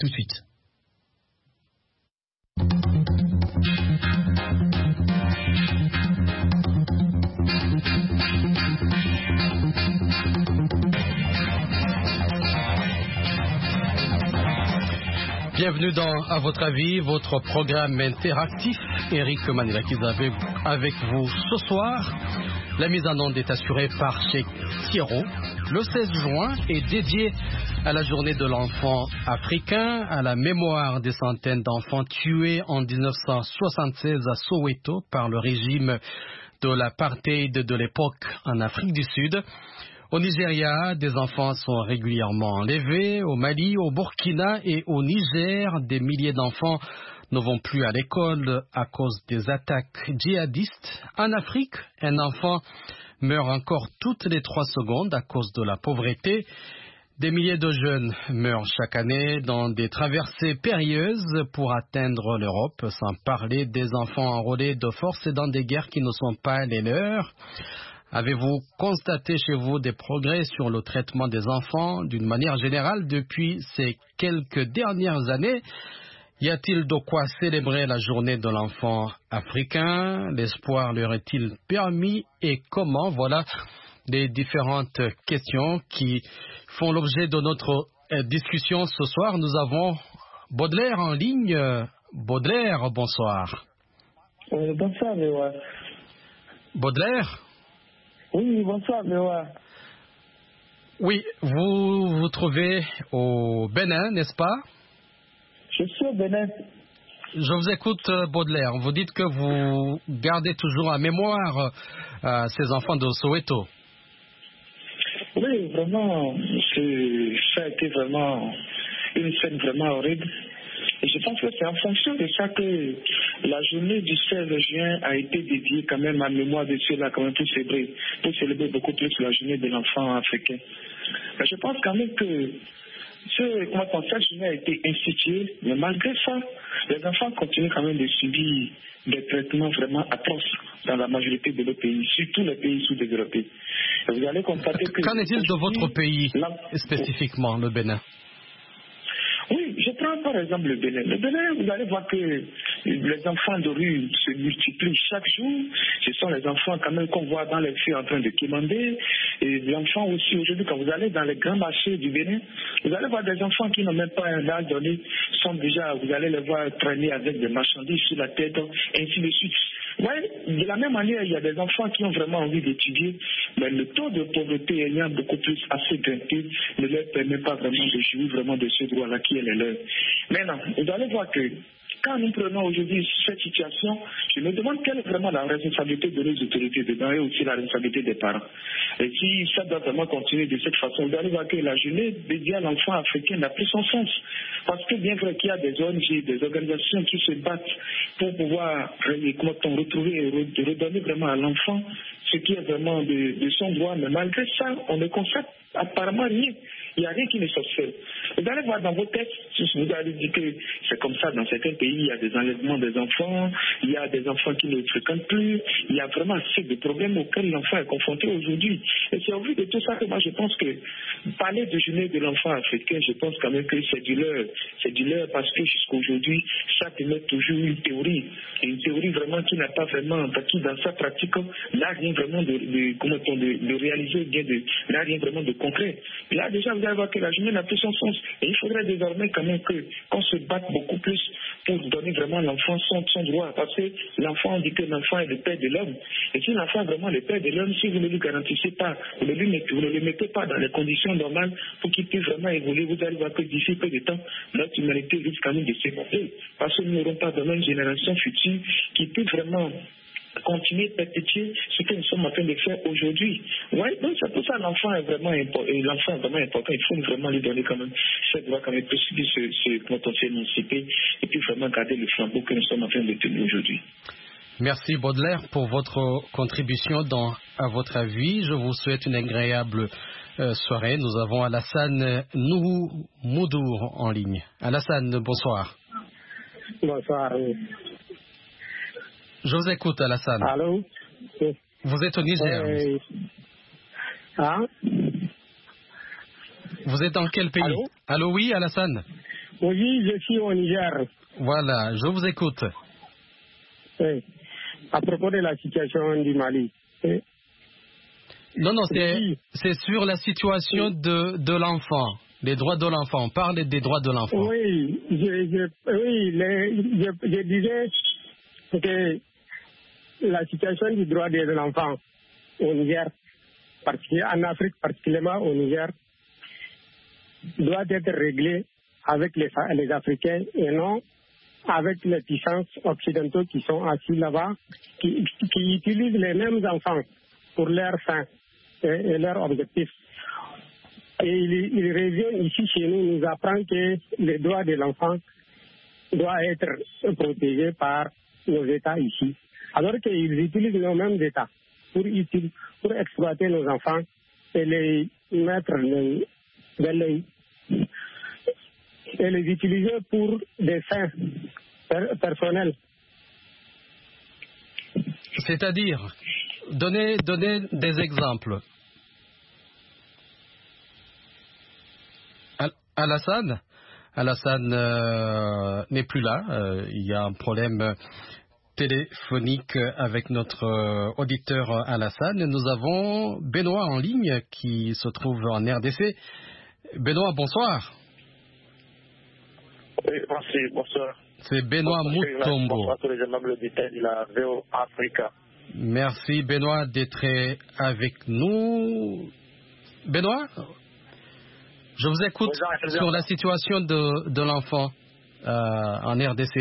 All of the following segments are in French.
tout de suite. Bienvenue dans À votre avis, votre programme interactif. Eric Manilakis avec vous ce soir. La mise en onde est assurée par chez Thierro. Le 16 juin est dédié à la journée de l'enfant africain, à la mémoire des centaines d'enfants tués en 1976 à Soweto par le régime de l'apartheid de l'époque en Afrique du Sud. Au Nigeria, des enfants sont régulièrement enlevés. Au Mali, au Burkina et au Niger, des milliers d'enfants ne vont plus à l'école à cause des attaques djihadistes. En Afrique, un enfant meurt encore toutes les 3 secondes à cause de la pauvreté. Des milliers de jeunes meurent chaque année dans des traversées périlleuses pour atteindre l'Europe, sans parler des enfants enrôlés de force dans des guerres qui ne sont pas les leurs. Avez-vous constaté chez vous des progrès sur le traitement des enfants d'une manière générale depuis ces quelques dernières années? Y a-t-il de quoi célébrer la journée de l'enfant africain? L'espoir leur est-il permis? Et comment? Voilà les différentes questions qui font l'objet de notre discussion ce soir. Nous avons Baudelaire en ligne. Baudelaire, bonsoir. Bonsoir, Léa. Baudelaire? Oui, bonsoir, Léa. Oui, vous vous trouvez au Bénin, n'est-ce pas? Je suis au Bénin. Je vous écoute, Baudelaire. Vous dites que vous gardez toujours en mémoire ces enfants de Soweto. Oui, vraiment, ça a été vraiment une scène vraiment horrible. Et je pense que c'est en fonction de ça que la journée du 16 juin a été dédiée quand même à la mémoire de ceux-là, quand même pour célébrer beaucoup plus la journée de l'enfant africain. Mais je pense quand même que cette journée a été instituée, mais malgré ça, les enfants continuent quand même de subir des traitements vraiment atroces dans la majorité de nos pays, surtout les pays sous-développés. Et vous allez constater que... Qu'en est-il de votre pays, spécifiquement, le Bénin? Oui, je prends par exemple le Bénin. Le Bénin, vous allez voir que les enfants de rue se multiplient chaque jour. Ce sont les enfants quand même qu'on voit dans les filles en train de quémander. Et les enfants aussi, aujourd'hui, quand vous allez dans les grands marchés du Bénin, vous allez voir des enfants qui n'ont même pas un âge donné, sont déjà, vous allez les voir traîner avec des marchandises sur la tête, ainsi de suite. Oui, de la même manière, il y a des enfants qui ont vraiment envie d'étudier, mais le taux de pauvreté ayant beaucoup plus assez grimpé ne leur permet pas vraiment de jouir vraiment de ce droit-là qui est le leur. Maintenant, vous allez voir que quand nous prenons aujourd'hui cette situation, je me demande quelle est vraiment la responsabilité de nos autorités dedans et aussi la responsabilité des parents. Et si ça doit vraiment continuer de cette façon, vous allez voir que la journée dédiée à l'enfant africain n'a plus son sens. Parce que bien vrai qu'il y a des ONG, des organisations qui se battent pour pouvoir retrouver et redonner vraiment à l'enfant ce qui est vraiment de son droit, mais malgré ça, on ne constate apparemment rien. Il n'y a rien qui ne s'observe. Vous allez voir dans vos textes, vous allez dire que c'est comme ça dans certains pays, il y a des enlèvements des enfants, il y a des enfants qui ne fréquentent plus, il y a vraiment assez de problèmes auxquels l'enfant est confronté aujourd'hui. Et c'est au vu de tout ça que moi je pense que parler de journée de l'enfant africain, je pense quand même que c'est du leurre parce que jusqu'à aujourd'hui, ça permet toujours une théorie vraiment qui n'a pas vraiment, qui dans sa pratique n'a rien vraiment de réaliser, n'a rien vraiment de concret. Et là déjà vous allez voir que la journée n'a plus son sens. Et il faudrait désormais quand même qu'on se batte beaucoup plus pour donner vraiment à l'enfant son droit. Parce que l'enfant, on dit que l'enfant est le père de l'homme. Et si l'enfant est vraiment le père de l'homme, si vous ne lui garantissez pas, vous ne le mettez pas dans les conditions normales pour qu'il puisse vraiment évoluer, vous allez voir que d'ici peu de temps, notre humanité risque quand même de s'écrouler. Parce que nous n'aurons pas vraiment une génération future qui puisse vraiment continuer de perpétuer ce que nous sommes en train de faire aujourd'hui. Ouais, donc c'est pour ça que l'enfant est vraiment important. Il faut vraiment lui donner quand même ce droit, quand même possible se s'émanciper et puis vraiment garder le flambeau que nous sommes en train de tenir aujourd'hui. Merci Baudelaire pour votre contribution à votre avis. Je vous souhaite une agréable soirée. Nous avons Alassane Moudour en ligne. Alassane, bonsoir. Bonsoir. Je vous écoute, Alassane. Allô? Vous êtes au Niger. Hein? Vous êtes dans quel pays? Allô? Allô, oui, Alassane? Oui, je suis au Niger. Voilà, je vous écoute. Oui. À propos de la situation du Mali. Oui. Non, Oui. c'est sur la situation de l'enfant, les droits de l'enfant. On parle des droits de l'enfant. Oui, je disais que la situation du droit de l'enfant au Niger, en Afrique particulièrement au Niger, doit être réglée avec les Africains et non avec les puissances occidentaux qui sont assis là-bas, qui utilisent les mêmes enfants pour leurs fins et leurs objectifs. Et ils reviennent ici chez nous, nous apprend que les droits de l'enfant doivent être protégés par nos États ici. Alors qu'ils utilisent nos mêmes États pour exploiter nos enfants et les mettre et les utiliser pour des fins personnels. C'est-à-dire, donnez des exemples. Alassane n'est plus là. Il y a un problème téléphonique avec notre auditeur Alassane. Nous avons Benoît en ligne qui se trouve en RDC. Benoît, bonsoir. Oui, merci, bonsoir. C'est Benoît Mutombo. Bonsoir à tous les aimables auditeurs de la VO Africa. Merci Benoît d'être avec nous. Benoît, je vous écoute sur la situation de l'enfant en RDC.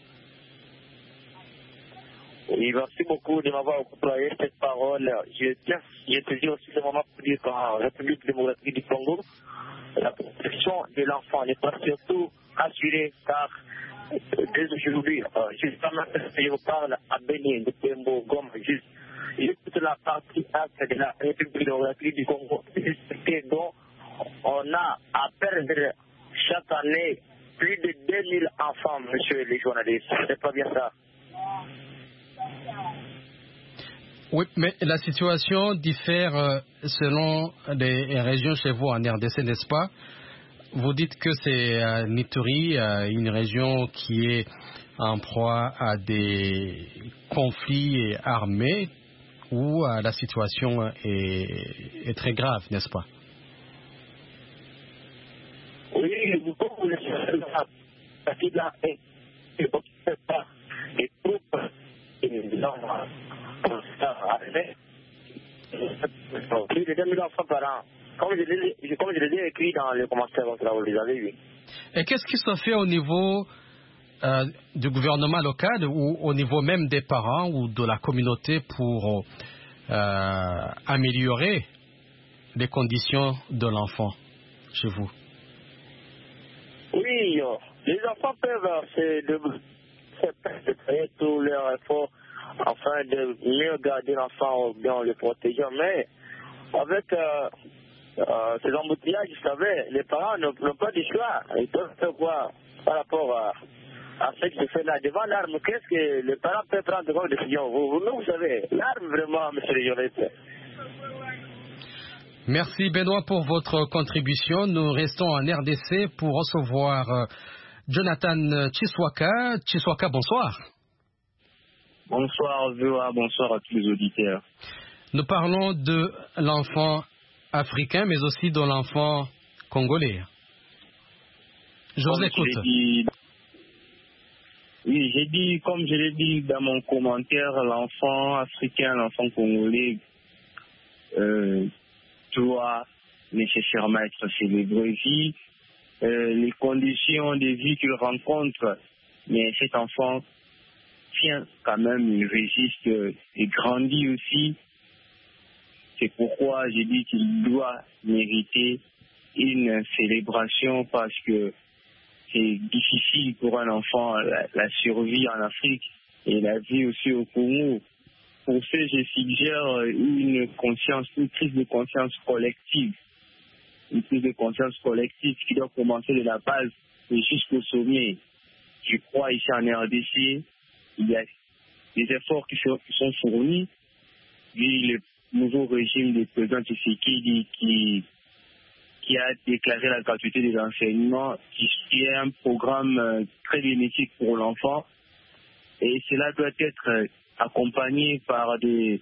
Oui, merci beaucoup de m'avoir octroyé cette parole. Je saisis aussi ce moment pour dire qu'en République démocratique du Congo, la protection de l'enfant n'est pas surtout assurée car dès aujourd'hui, justement, je vous parle à Bénin, de Pembo, Goma, juste toute la partie est de la République démocratique du Congo, dont on a à perdre chaque année plus de 2000 enfants, monsieur les journalistes. C'est pas bien ça? Oui, mais la situation diffère selon les régions chez vous en RDC, n'est-ce pas? Vous dites que c'est Nituri, une région qui est en proie à des conflits armés où la situation est très grave, n'est-ce pas? Oui, vous pouvez les troupes plus de 2000 enfants par an. Comme je l'ai écrit dans les commentaires, donc là, vous les avez vus. Et qu'est-ce qui se fait au niveau du gouvernement local ou au niveau même des parents ou de la communauté pour améliorer les conditions de l'enfant chez vous? Oui, les enfants peuvent faire tous leurs efforts afin de mieux garder l'enfant ou bien le protéger, mais avec ces embouteillages, vous savez, les parents n'ont pas de choix. Ils doivent faire quoi par rapport à ce qui se fait là devant l'arme? Qu'est-ce que les parents peuvent prendre comme décision? Vous savez, l'arme vraiment, monsieur le journaliste. Merci Benoît pour votre contribution. Nous restons en RDC pour recevoir Jonathan Chiswaka. Chiswaka, bonsoir. Bonsoir VOA, bonsoir à tous les auditeurs. Nous parlons de l'enfant africain, mais aussi de l'enfant congolais. Je vous écoute. J'ai dit, comme je l'ai dit dans mon commentaire, l'enfant africain, l'enfant congolais doit nécessairement être célébré. Les conditions de vie qu'il rencontre, mais cet enfant tient quand même, il résiste et grandit aussi. C'est pourquoi j'ai dit qu'il doit mériter une célébration parce que c'est difficile pour un enfant la survie en Afrique et la vie aussi au Congo. Pour ce, je suggère une prise de conscience collective. Une prise de conscience collective qui doit commencer de la base et jusqu'au sommet. Je crois ici en RDC, il y a des efforts qui sont fournis, vu le nouveau régime du président Tshisekedi qui qui a déclaré la gratuité des enseignements, qui est un programme très bénéfique pour l'enfant. Et cela doit être accompagné par des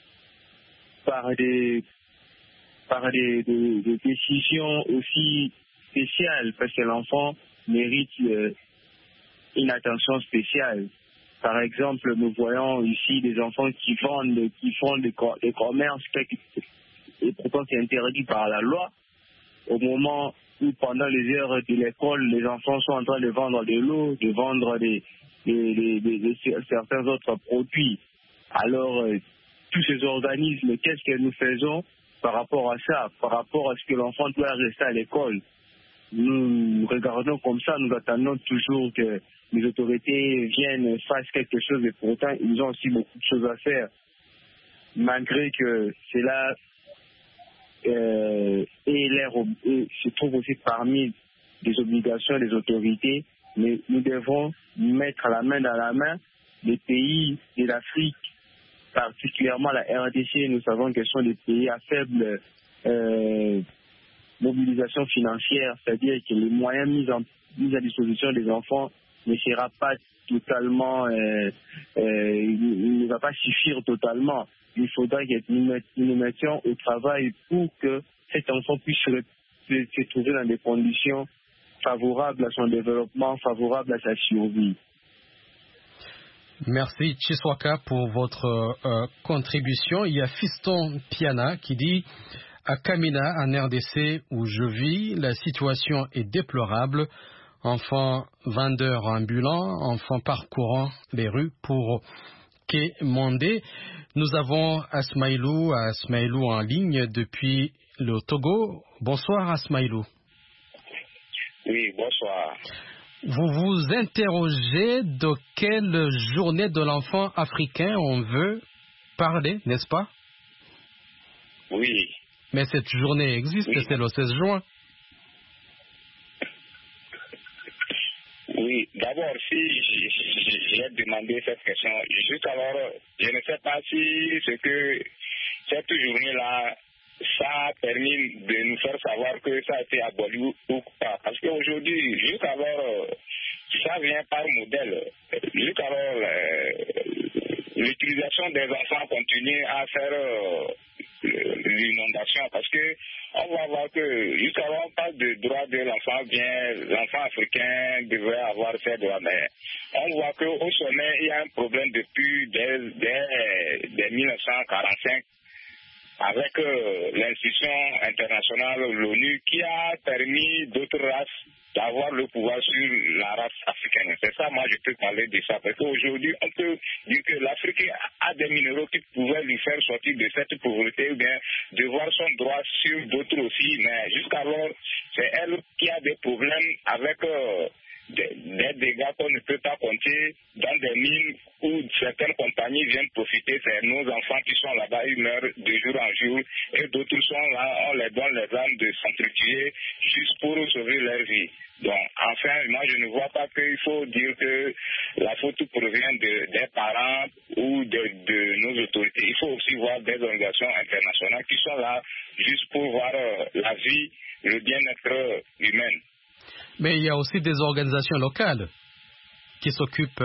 décisions aussi spéciales, parce que l'enfant mérite une attention spéciale. Par exemple, nous voyons ici des enfants qui font des commerces, et pourtant c'est interdit par la loi. Au moment où, pendant les heures de l'école, les enfants sont en train de vendre de l'eau, de vendre certains autres produits. Alors, tous ces organismes, qu'est-ce que nous faisons par rapport à ça, par rapport à ce que l'enfant doit rester à l'école? Nous regardons comme ça, nous attendons toujours que les autorités viennent, fassent quelque chose, et pourtant ils ont aussi beaucoup de choses à faire. Malgré que cela se trouve aussi parmi les obligations des autorités, mais nous devons mettre la main dans la main les pays de l'Afrique, particulièrement la RDC. Nous savons que ce sont des pays à faible mobilisation financière, c'est-à-dire que les moyens mis à disposition des enfants ne sera pas totalement, il ne va pas suffire totalement. Il faudra que nous nous mettions au travail pour que cet enfant puisse se trouver dans des conditions favorables à son développement, favorables à sa survie. Merci Chiswaka pour votre contribution. Il y a Fiston Piana qui dit: à Kamina, en RDC, où je vis, la situation est déplorable. Enfants vendeurs ambulants, enfants parcourant les rues pour quémander. Nous avons Asmaïlou en ligne depuis le Togo. Bonsoir Asmaïlou. Oui, bonsoir. Vous vous interrogez de quelle journée de l'enfant africain on veut parler, n'est-ce pas? Oui. Mais cette journée existe, oui. C'est le 16 juin. Oui, d'abord, si j'ai demandé cette question, juste alors, je ne sais pas si c'est que cette journée-là, ça a permis de nous faire savoir que ça a été aboli ou pas. Parce qu'aujourd'hui, jusqu'alors, ça vient par modèle. Jusqu'alors, l'utilisation des enfants continue à faire l'inondation, parce que on va voir que jusqu'alors on parle de droits de l'enfant, bien l'enfant africain devrait avoir ses droits, mais on voit qu'au sommet il y a un problème depuis dès 1945 avec l'institution internationale, l'ONU, qui a permis d'autres races d'avoir le pouvoir sur la race africaine. C'est ça, moi, je peux parler de ça. Parce qu'aujourd'hui, on peut dire que l'Afrique a des minéraux qui pouvaient lui faire sortir de cette pauvreté, ou bien de voir son droit sur d'autres aussi. Mais jusqu'alors, c'est elle qui a des problèmes avec des dégâts qu'on ne peut pas compter dans des mines où certaines compagnies viennent profiter. C'est nos enfants qui sont là-bas, ils meurent de jour en jour, et d'autres sont là, on les donne les armes de s'entretuer juste pour sauver leur vie. Donc, enfin, moi je ne vois pas qu'il faut dire que la faute provient des parents ou de nos autorités. Il faut aussi voir des organisations internationales qui sont là juste pour voir la vie, le bien-être humain. Mais il y a aussi des organisations locales qui s'occupent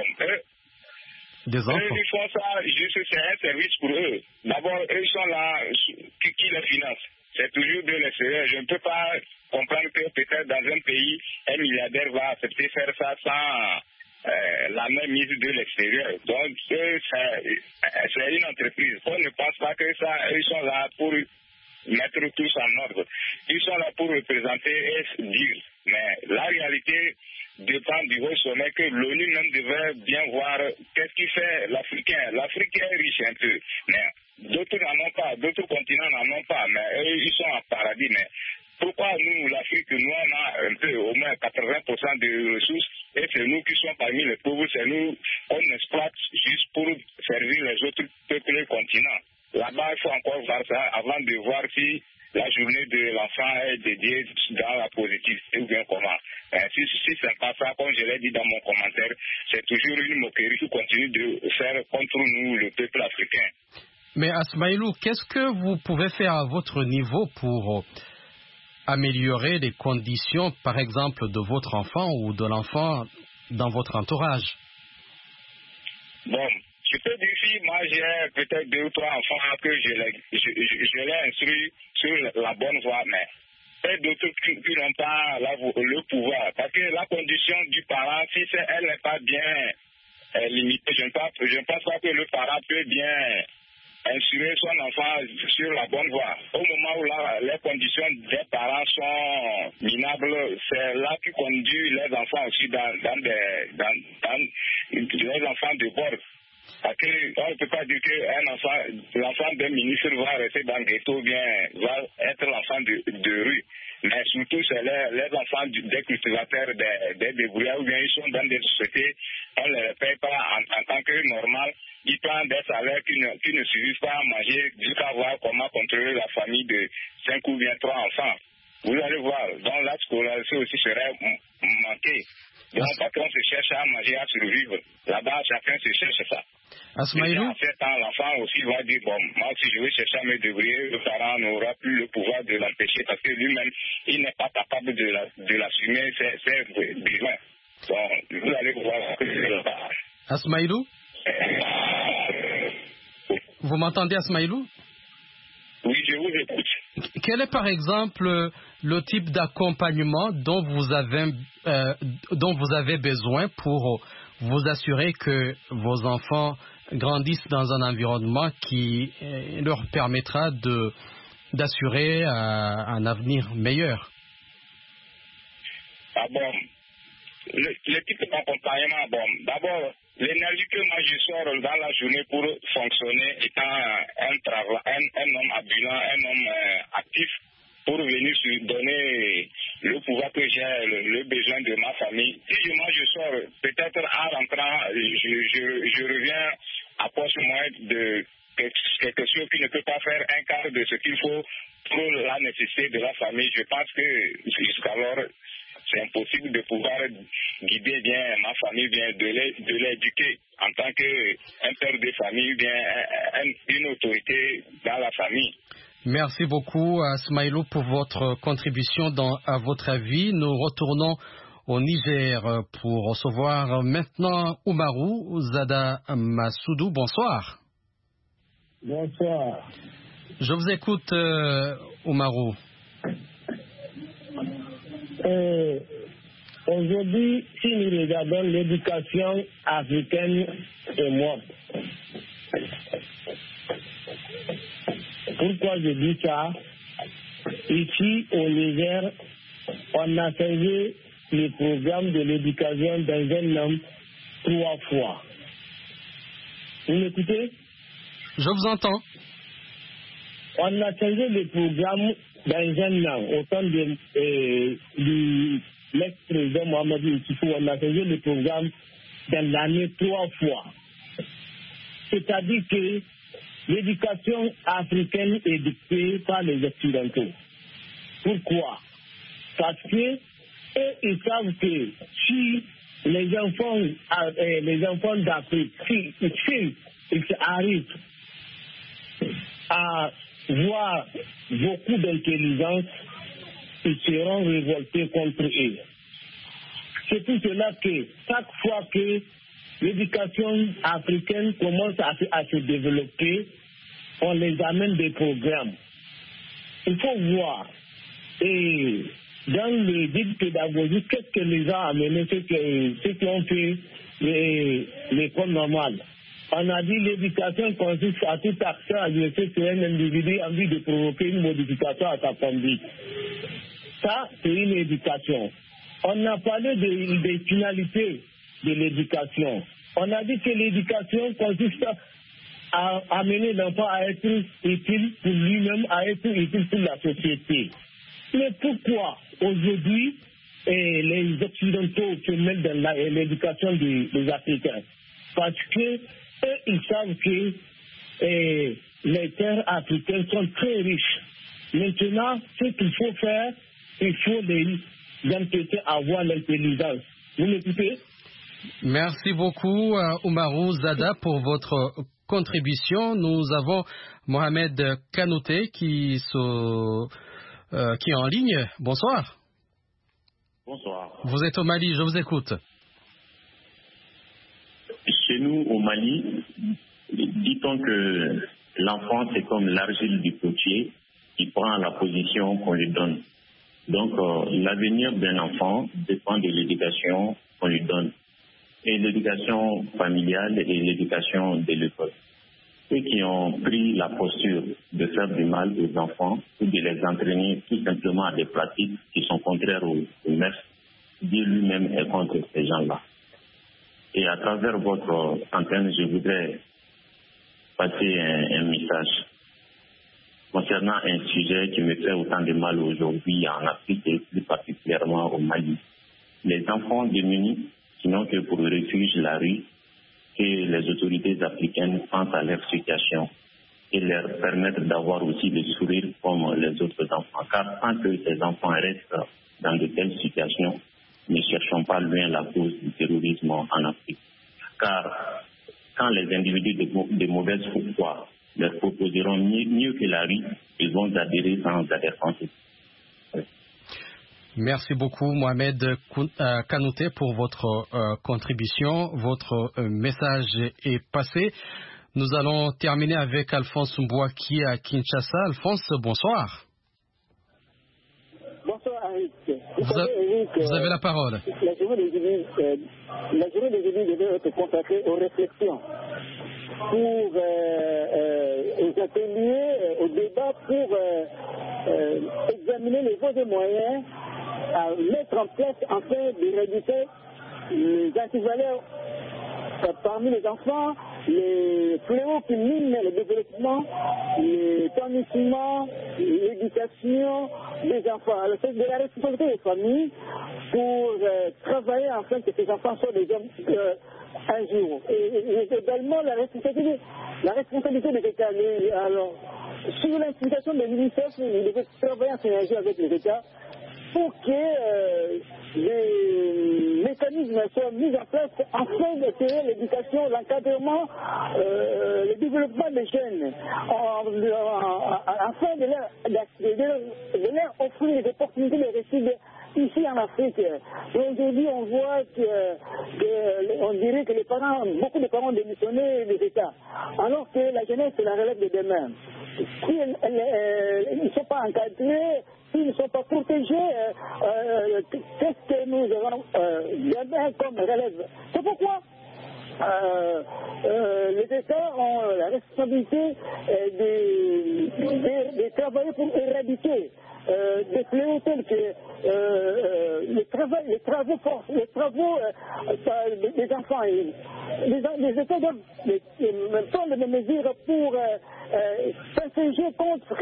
des enfants. Eux, ils font ça, juste c'est un service pour eux. D'abord, eux, ils sont là, qui les finance? C'est toujours de l'extérieur. Je ne peux pas comprendre que peut-être dans un pays, un milliardaire va accepter faire ça sans la même mise de l'extérieur. Donc, c'est une entreprise. On ne pense pas que ça, eux, ils sont là pour mettre tous en ordre. Ils sont là pour représenter et dire. Mais la réalité dépend du haut sommet que l'ONU même devrait bien voir qu'est-ce qui fait l'Africain. L'Africain est riche un peu, mais d'autres n'en ont pas, d'autres continents n'en ont pas, mais eux, ils sont en paradis. Mais pourquoi nous, l'Afrique, nous, on a un peu, au moins 80% de ressources, et c'est nous qui sommes parmi les pauvres, c'est nous qu'on exploite juste pour servir les autres peuples continents. Là-bas, il faut encore voir ça avant de voir si la journée de l'enfant est dédiée dans la positivité ou bien comment. Si c'est pas ça, comme je l'ai dit dans mon commentaire, c'est toujours une moquerie qui continue de faire contre nous, le peuple africain. Mais Asmaïlou, qu'est-ce que vous pouvez faire à votre niveau pour améliorer les conditions, par exemple, de votre enfant ou de l'enfant dans votre entourage? Bon, je peux dire si moi j'ai peut-être 2 ou 3 enfants que je les instruis sur la bonne voie, mais et d'autres qui n'ont pas le pouvoir. Parce que la condition du parent, si elle n'est pas bien limitée, je ne pense pas que le parent peut bien instruire son enfant sur la bonne voie. Au moment où les conditions des parents sont minables, c'est là qui conduit les enfants aussi dans les enfants de bord. Parce qu'on ne peut pas dire que l'enfant d'un ministre va rester dans le ghetto ou bien va être l'enfant de rue. Mais surtout, c'est les enfants des cultivateurs, des débrouillards, ou bien ils sont dans des sociétés, on ne les paye pas en tant que normal. Ils prennent des salaires qui ne suffisent pas à manger jusqu'à voir comment contrôler la famille de 5 ou bien 3 enfants. Vous allez voir, dans la scolarité aussi serait manqué. Donc, parce qu'on se cherche à manger, à survivre. Là-bas, chacun se cherche ça. Asmaïlou? En fait, l'enfant aussi va dire, bon, moi si je veux chercher à me débrouiller, le parent n'aura plus le pouvoir de l'empêcher parce que lui-même, il n'est pas capable de l'assumer ses besoins. Donc, vous allez voir que c'est le cas. Asmaïlou? Vous m'entendez, Asmaïlou? Oui, je vous écoute. Quel est par exemple le type d'accompagnement dont vous avez besoin pour vous assurer que vos enfants grandissent dans un environnement qui leur permettra d'assurer un avenir meilleur? Ah bon, le type d'accompagnement, bon, d'abord, l'énergie que moi je sors dans la journée pour fonctionner étant un homme ambulant, un homme actif, pour venir donner le pouvoir que j'ai, le besoin de ma famille. Si moi je sors, peut-être en rentrant, je reviens à poche moins de quelque chose qui ne peut pas faire un quart de ce qu'il faut pour la nécessité de la famille. Je pense que jusqu'alors, c'est impossible de pouvoir guider bien ma famille, bien de l'éduquer en tant qu'un père de famille, bien une autorité dans la famille. Merci beaucoup, Asmaïlou, pour votre contribution à votre avis. Nous retournons au Niger pour recevoir maintenant Oumarou Zada Massoudou. Bonsoir. Bonsoir. Je vous écoute, Oumarou. Aujourd'hui, si nous regardons l'éducation africaine est morte. Pourquoi je dis ça? Ici, au Niger, on a changé le programme de l'éducation dans un an 3 fois. Vous m'écoutez? Je vous entends. On a changé le programme dans un an. Au temps du l'ex-président Mohamed Issoufou, on a changé le programme dans l'année 3 fois. C'est-à-dire que l'éducation africaine est dictée par les Occidentaux. Pourquoi? Parce que eux, ils savent que si les enfants d'Afrique, si ils arrivent à voir beaucoup d'intelligence, ils seront révoltés contre eux. C'est pour cela que chaque fois que l'éducation africaine commence à se développer, on les amène des programmes. Il faut voir. Et dans le guide pédagogique, qu'est-ce que les a amené, ceux qui ont fait l'école normale? On a dit l'éducation consiste à tout accès à l'exercice sur un individu en vue de provoquer une modification à sa conduite. Ça, c'est une éducation. On a parlé des finalités de l'éducation. On a dit que l'éducation consiste à amener l'enfant à être utile pour lui-même, à être utile pour la société. Mais pourquoi aujourd'hui les Occidentaux se mettent dans l'éducation des Africains? Parce que eux, ils savent que les terres africaines sont très riches. Maintenant, ce qu'il faut faire, il faut les empêcher à avoir l'intelligence. Vous m'écoutez? Merci beaucoup, Oumarou Zada, pour votre contribution. Nous avons Mohamed Kanouté qui se qui est en ligne. Bonsoir. Bonsoir. Vous êtes au Mali, je vous écoute. Chez nous, au Mali, dit-on que l'enfant, c'est comme l'argile du potier qui prend la position qu'on lui donne. Donc, l'avenir d'un enfant dépend de l'éducation qu'on lui donne. Et l'éducation familiale et l'éducation de l'école. Ceux qui ont pris la posture de faire du mal aux enfants ou de les entraîner tout simplement à des pratiques qui sont contraires aux mœurs, Dieu lui-même est contre ces gens-là. Et à travers votre antenne, je voudrais passer un message concernant un sujet qui me fait autant de mal aujourd'hui en Afrique et plus particulièrement au Mali. Les enfants démunis qui n'ont que pour refuge la rue, que les autorités africaines pensent à leur situation et leur permettre d'avoir aussi le sourire comme les autres enfants. Car tant que ces enfants restent dans de telles situations, ne cherchons pas loin la cause du terrorisme en Afrique. Car quand les individus de mauvaise foi leur proposeront mieux que la rue, ils vont adhérer sans arrière-pensée. Merci beaucoup Mohamed Kanouté pour votre contribution. Votre message est passé. Nous allons terminer avec Alphonse Mbouaki à Kinshasa. Alphonse, bonsoir. Bonsoir Eric. Vous avez la parole. La journée d'aujourd'hui devait être consacrée aux réflexions, aux ateliers, aux débats pour examiner les voies et moyens à mettre en place afin d'éradiquer les antivaleurs parmi les enfants, les fléaux qui minent le développement, les permissements, l'éducation des enfants. Alors c'est de la responsabilité des familles pour travailler afin que ces enfants soient des hommes un jour. Et également la responsabilité des États. Alors, sur l'incitation de l'UNICEF, il devait travailler en synergie avec les États pour que les mécanismes soient mis en place afin d'assurer l'éducation, l'encadrement, le développement des jeunes, afin de leur offrir des opportunités de réussite ici en Afrique. Aujourd'hui, on voit on dirait que beaucoup de parents ont démissionné des États, alors que la jeunesse, c'est la relève de demain. Si ils ne sont pas encadrés, s'ils ne sont pas protégés, qu'est-ce que nous avons demain comme relève? C'est pourquoi les États ont la responsabilité de travailler pour éradiquer des fléaux tels que les travaux des enfants. Les États doivent prendre des mesures pour s'insurger contre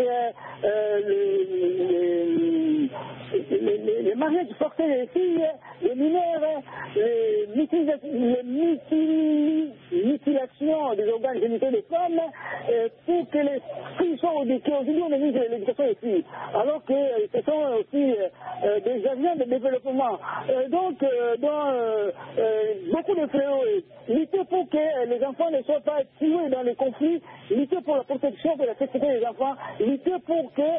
les mariages forcés des filles, les mineurs, les mutilations des organes génitaux des femmes, pour que les filles soient éduquées. Aujourd'hui, on a mis l'éducation des filles, alors que ce sont aussi des avions de développement. Donc, beaucoup de fléaux. Lutter pour que les enfants ne soient pas tués dans les conflits, lutter pour la protection de la sécurité des enfants, lutter pour que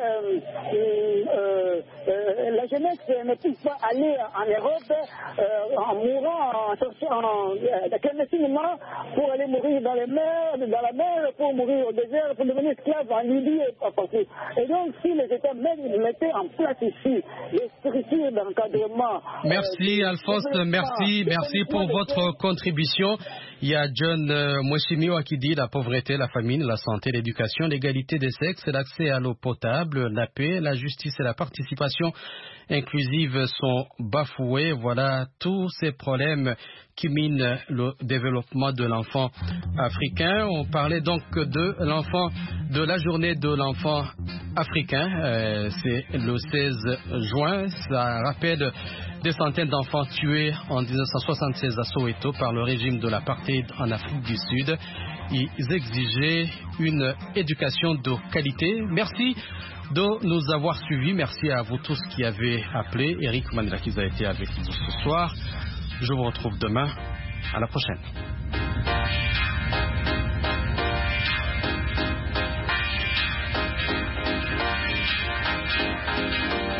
la jeunesse ne puisse pas aller en Europe en mourant, clandestinement, pour aller mourir dans la mer, pour mourir au désert, pour devenir esclave en Libye et partout. Et donc, si les États mettaient en place ici des structures d'encadrement. Merci Alphonse, merci pour votre contribution. Il y a John Mweshimio qui dit la pauvreté, la famine, la santé, l'éducation, l'égalité des sexes, l'accès à l'eau potable, la paix, la justice et la participation inclusive sont bafoués. Voilà tous ces problèmes qui minent le développement de l'enfant africain. On parlait donc de la journée de l'enfant africain. C'est le 16 juin. Ça rappelle des centaines d'enfants tués en 1976 à Soweto par le régime de l'apartheid en Afrique du Sud. Ils exigeaient une éducation de qualité. Merci de nous avoir suivis. Merci à vous tous qui avez appelé. Eric Manirakiza a été avec nous ce soir. Je vous retrouve demain. À la prochaine.